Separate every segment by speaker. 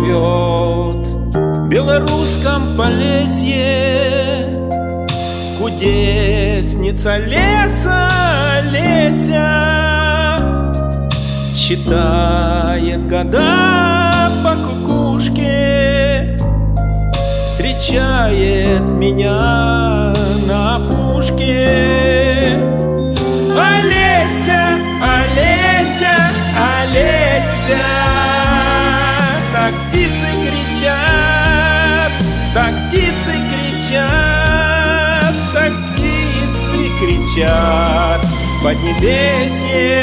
Speaker 1: живет в белорусском Полесье кудесница леса Леся. Считает года по кукушке, встречает меня на опушке. Олеся, Олеся, Олеся, так птицы кричат, так птицы кричат, так птицы кричат в поднебесье.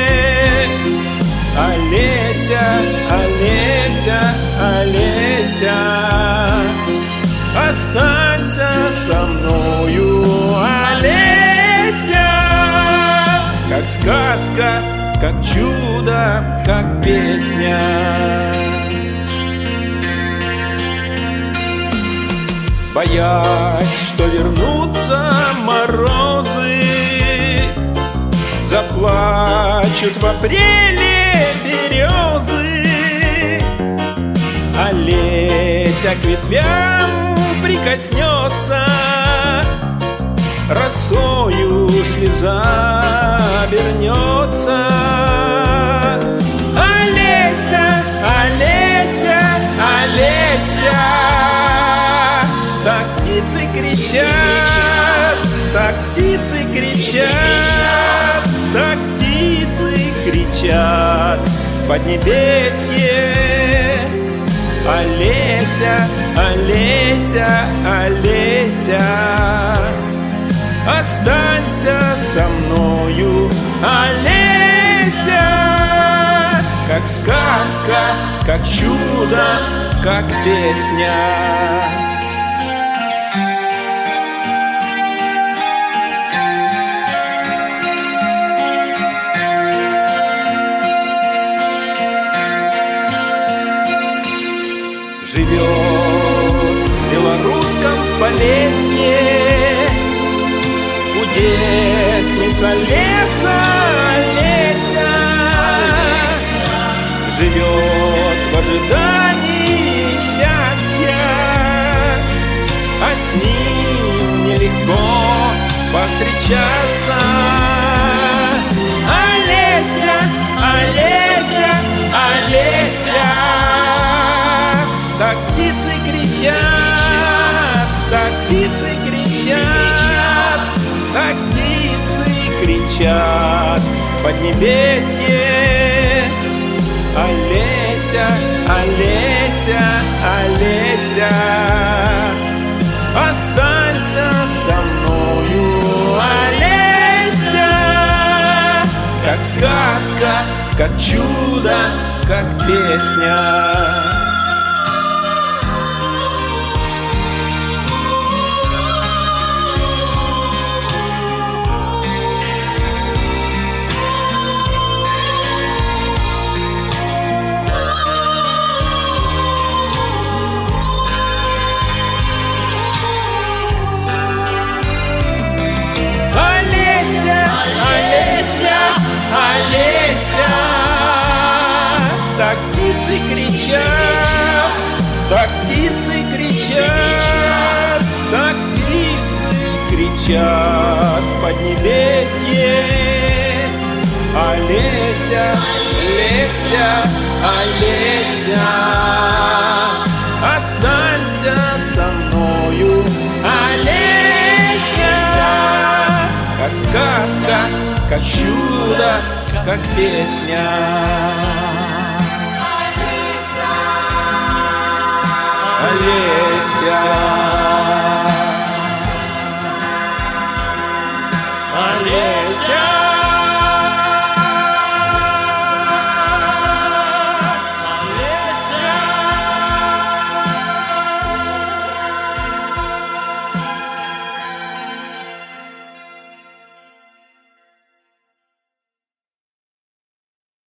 Speaker 1: Олеся, Олеся, Олеся, останься со мною, Олеся. Как сказка, как чудо, как песня. Боясь, что вернутся морозы, заплачут в апреле березы. Олеся к ветвям прикоснется, росою слеза обернется. Олеся, Олеся, Олеся, так птицы кричат, так птицы кричат, так птицы кричат в поднебесье. Олеся, Олеся, Олеся, останься со мною, Олеся. Как сказка, как чудо, как песня. Живет в белорусском Полесье кудесница леса Леся. Живет в ожидании счастья, а с ним нелегко повстречаться. Олеся, Олеся, Олеся, так птицы кричат, так птицы кричат, так птицы кричат в поднебесье. Олеся, Олеся, Олеся, останься со мною, Олеся. Как сказка, как чудо, как песня. Олеся, так птицы кричат, так птицы кричат, так птицы кричат в поднебесье. Олеся, Олеся, Олеся, останься со мною, Олеся. Как сказка, как чудо, как песня. Олеся.